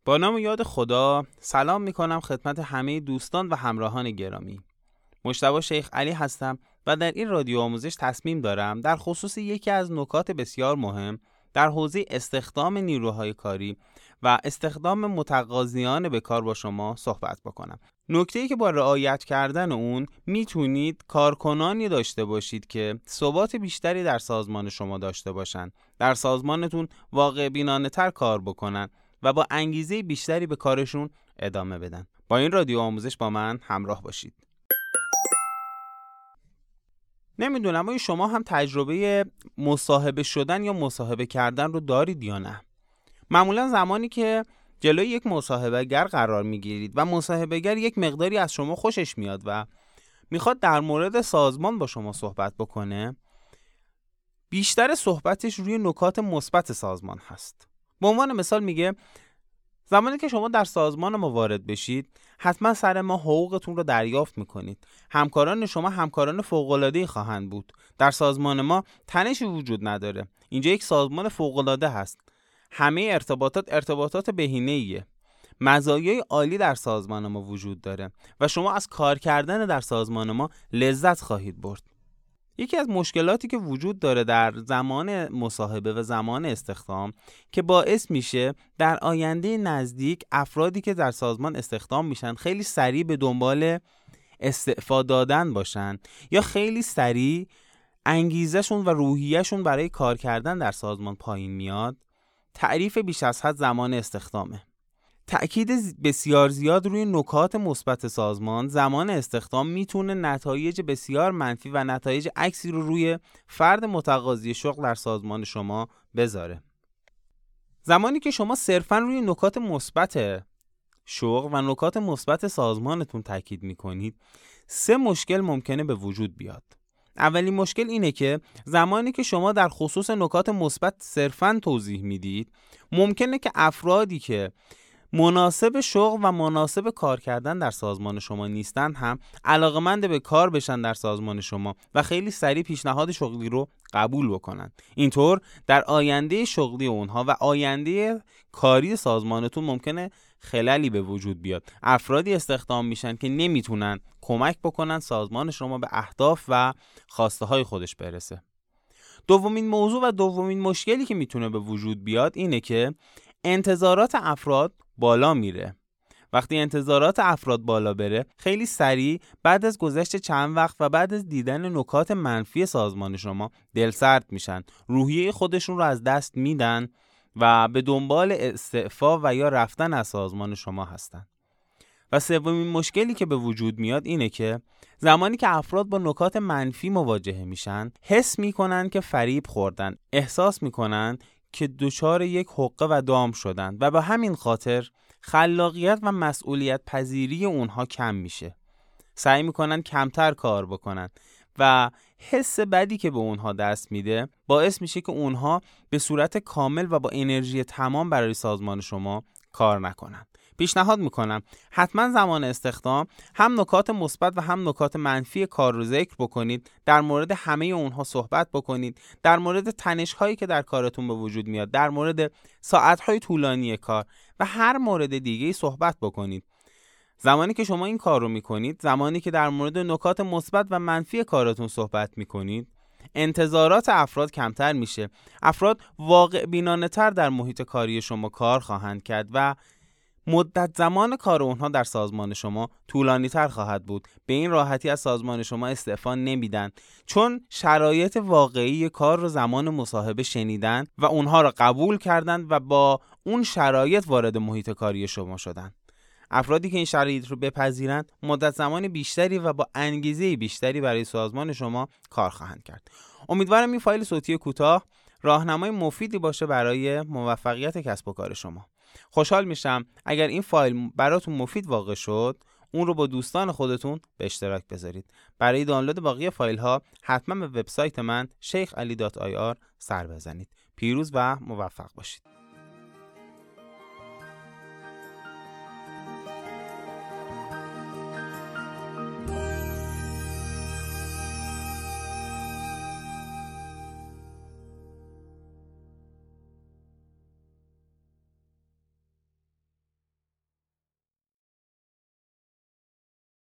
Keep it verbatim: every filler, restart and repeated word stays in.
با نام و یاد خدا سلام میکنم خدمت همه دوستان و همراهان گرامی. مجتبی شیخ علی هستم و در این رادیو آموزش تصمیم دارم در خصوص یکی از نکات بسیار مهم در حوزه استخدام نیروهای کاری و استخدام متقاضیان به کار با شما صحبت بکنم. نکته‌ای که با رعایت کردن اون میتونید کارکنانی داشته باشید که ثبات بیشتری در سازمان شما داشته باشن، در سازمانتون واقع بینانه تر کار بکنن و با انگیزه بیشتری به کارشون ادامه بدن. با این رادیو آموزش با من همراه باشید. نمیدونم آیا شما هم تجربه مصاحبه شدن یا مصاحبه کردن رو دارید یا نه؟ معمولا زمانی که جلوی یک مصاحبه‌گر قرار میگیرید و مصاحبه‌گر یک مقداری از شما خوشش میاد و میخواد در مورد سازمان با شما صحبت بکنه، بیشتر صحبتش روی نکات مثبت سازمان هست. به عنوان مثال میگه زمانی که شما در سازمان ما وارد بشید حتما سر ما حقوقتون رو دریافت میکنید. همکاران شما همکاران فوق‌العاده‌ای خواهند بود. در سازمان ما تنشی وجود نداره. اینجا یک سازمان فوق‌العاده هست. همه ارتباطات ارتباطات بهینه‌ایه. مزایای عالی در سازمان ما وجود داره و شما از کار کردن در سازمان ما لذت خواهید برد. یکی از مشکلاتی که وجود داره در زمان مصاحبه و زمان استخدام که باعث میشه در آینده نزدیک افرادی که در سازمان استخدام میشن خیلی سریع به دنبال استعفا دادن باشن یا خیلی سریع انگیزشون و روحیهشون برای کار کردن در سازمان پایین میاد، تعریف بیش از حد زمان استخدامه. تأکید بسیار زیاد روی نکات مثبت سازمان زمان استخدام میتونه نتایج بسیار منفی و نتایج عکسی رو روی فرد متقاضی شغل در سازمان شما بذاره. زمانی که شما صرفاً روی نکات مثبت شغل و نکات مثبت سازمانتون تاکید میکنید، سه مشکل ممکنه به وجود بیاد. اولین مشکل اینه که زمانی که شما در خصوص نکات مثبت صرفاً توضیح میدید، ممکنه که افرادی که مناسب شغل و مناسب کار کردن در سازمان شما نیستن هم علاقه‌مند به کار بشن در سازمان شما و خیلی سریع پیشنهاد شغلی رو قبول بکنن. اینطور در آینده شغلی اونها و آینده کاری سازمانتون ممکنه خللی به وجود بیاد. افرادی استخدام میشن که نمیتونن کمک بکنن سازمان شما به اهداف و خواسته های خودش برسه. دومین موضوع و دومین مشکلی که میتونه به وجود بیاد اینه که انتظارات افراد بالا میره. وقتی انتظارات افراد بالا بره، خیلی سریع بعد از گذشت چند وقت و بعد از دیدن نکات منفی سازمان شما دلسرد میشن، روحیه خودشون رو از دست میدن و به دنبال استعفا و یا رفتن از سازمان شما هستن. و سومین مشکلی که به وجود میاد اینه که زمانی که افراد با نکات منفی مواجه میشن، حس میکنن که فریب خوردن، احساس میکنن که دچار یک حقه و دام شدن و به همین خاطر خلاقیت و مسئولیت پذیری اونها کم میشه. سعی میکنن کمتر کار بکنن و حس بدی که به اونها دست میده باعث میشه که اونها به صورت کامل و با انرژی تمام برای سازمان شما کار نکنن. پیشنهاد میکنم حتما زمان استخدام هم نکات مثبت و هم نکات منفی کار رو ذکر بکنید، در مورد همه اونها صحبت بکنید، در مورد تنش هایی که در کارتون به وجود میاد، در مورد ساعت های طولانی کار و هر مورد دیگه‌ای صحبت بکنید. زمانی که شما این کار رو میکنید، زمانی که در مورد نکات مثبت و منفی کارتون صحبت میکنید، انتظارات افراد کمتر میشه. افراد واقع بینانه تر در محیط کاری شما کار خواهند کرد و مدت زمان کار اونها در سازمان شما طولانی تر خواهد بود. به این راحتی از سازمان شما استعفا نمیدن، چون شرایط واقعی کار رو زمان مصاحبه شنیدن و اونها را قبول کردند و با اون شرایط وارد محیط کاری شما شدن. افرادی که این شرایط رو بپذیرند مدت زمان بیشتری و با انگیزه بیشتری برای سازمان شما کار خواهند کرد. امیدوارم این فایل صوتی کوتاه راهنمای مفیدی باشه برای موفقیت کسب و کار شما. خوشحال میشم اگر این فایل براتون مفید واقع شد، اون رو با دوستان خودتون به اشتراک بذارید. برای دانلود باقی فایل ها حتما به وبسایت من شیخ علی دات آی آر سر بزنید. پیروز و موفق باشید.